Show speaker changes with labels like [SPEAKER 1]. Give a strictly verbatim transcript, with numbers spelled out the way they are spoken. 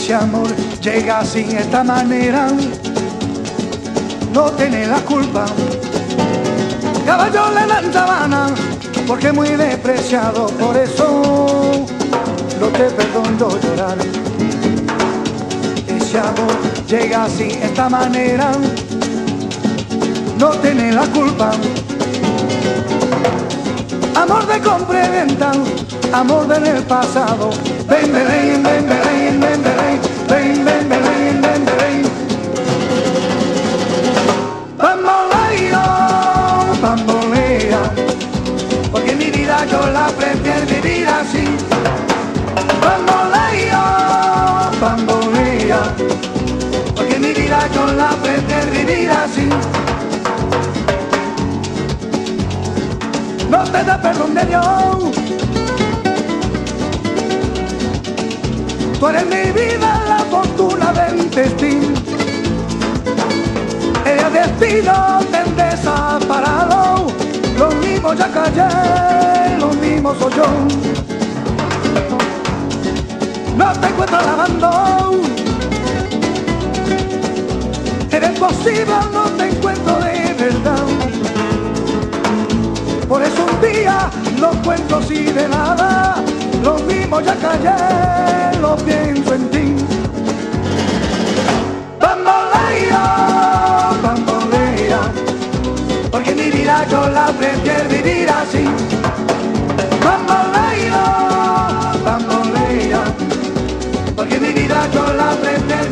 [SPEAKER 1] ese amor llega así, esta manera, no tiene la culpa. Caballo le dan sabana, porque es muy despreciado, por eso no te perdono llorar. Ese amor llega así, esta manera, no tiene la culpa. Amor de compra y venta, amor del pasado. Ven, Belén, ven, Belén, ven, Belén, ven, ven, Belén, ven, Belén. Bamboleo, bambolea, porque mi vida yo la prefiero vivir así. Bamboleo, bambolea, porque mi vida yo la prefiero vivir así. No te da perdón de Dios, tú eres mi vida, la fortuna del destino. El destino te desaparado, lo mismo ya callé, lo mismo soy yo. No te encuentro lavando, eres posible, no te encuentro de verdad. Por eso un día lo cuento así de nada, lo mismo ya callé, lo pienso en ti. Bambolea, bambolea, porque mi vida yo la prefiero vivir así. Bambolea, bambolea, porque mi vida yo la prefiero